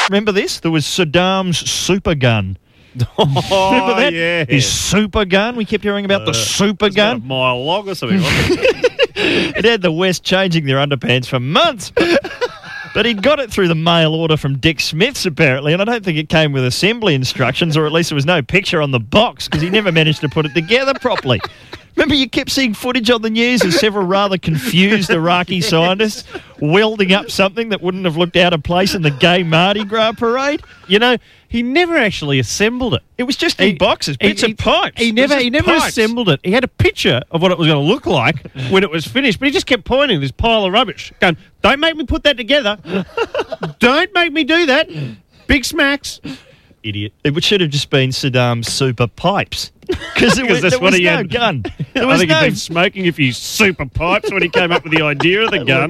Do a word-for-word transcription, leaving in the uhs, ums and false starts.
Remember this? There was Saddam's super gun. Oh, Remember that? yeah. His super gun. We kept hearing about Uh, the super It's about gun. a mile long or something, wasn't it? It had the West changing their underpants for months. But he'd got it through the mail order from Dick Smith's, apparently, and I don't think it came with assembly instructions, or at least there was no picture on the box, because he never managed to put it together properly. Remember, you kept seeing footage on the news of several rather confused Iraqi scientists welding up something that wouldn't have looked out of place in the gay Mardi Gras parade? You know, he never actually assembled it. It was just in He- boxes, bits he- of pipes. He It was never, just he never pipes. assembled it. He had a picture of what it was going to look like when it was finished, but he just kept pointing this pile of rubbish, going, "Don't make me put that together. Don't make me do that. Big smacks." Idiot. It should have just been Saddam's super pipes. Because there was, that's there what was he no had. gun. There I was think no he'd been smoking a few super pipes when he came up with the idea of the gun.